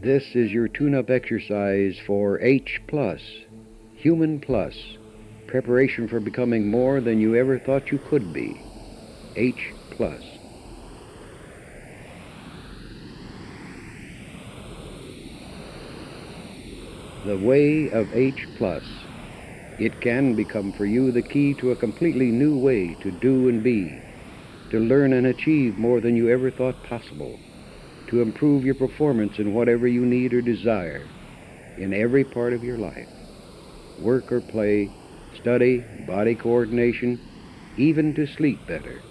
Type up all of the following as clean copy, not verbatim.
This is your tune-up exercise for H+, Human Plus, preparation for becoming more than you ever thought you could be. H+. The way of H+. It can become for you the key to a completely new way to do and be, to learn and achieve more than you ever thought possible, to improve your performance in whatever you need or desire in every part of your life, work or play, study, body coordination, even to sleep better.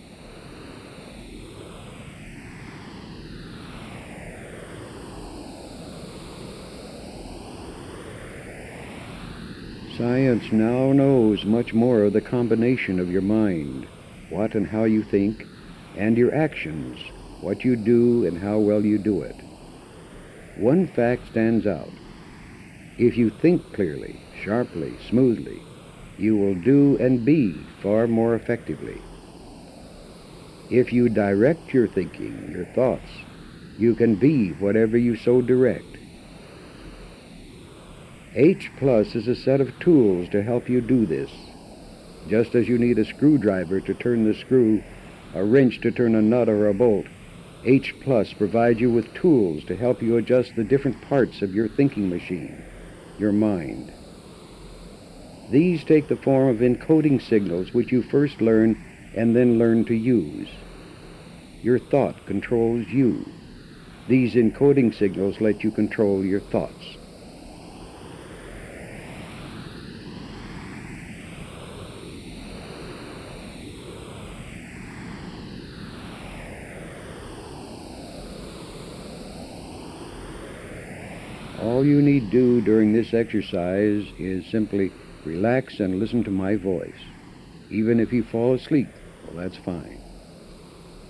Science now knows much more of the combination of your mind, what and how you think, and your actions, what you do and how well you do it. One fact stands out. If you think clearly, sharply, smoothly, you will do and be far more effectively. If you direct your thinking, your thoughts, you can be whatever you so direct. H+ is a set of tools to help you do this. Just as you need a screwdriver to turn the screw, a wrench to turn a nut or a bolt, H+ provides you with tools to help you adjust the different parts of your thinking machine, your mind. These take the form of encoding signals which you first learn and then learn to use. Your thought controls you. These encoding signals let you control your thoughts. All you need do during this exercise is simply relax and listen to my voice. Even if you fall asleep, well, that's fine.